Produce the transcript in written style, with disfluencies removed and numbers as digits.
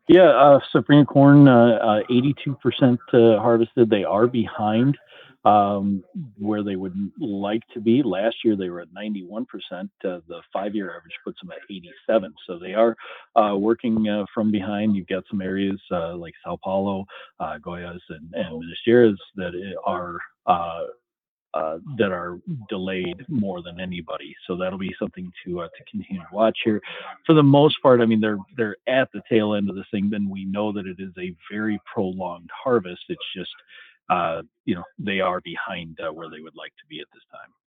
Yeah, safrinha corn, 82% harvested. They are behind where they would like to be. Last year they were at 91%. The 5-year average puts them at 87. So they are working from behind. You've got some areas like Sao Paulo, Goiás, and Minas Gerais that are delayed more than anybody. So that'll be something to continue to watch here. For the most part, I mean they're at the tail end of this thing. Then we know that it is a very prolonged harvest. It's just they are behind where they would like to be at this time.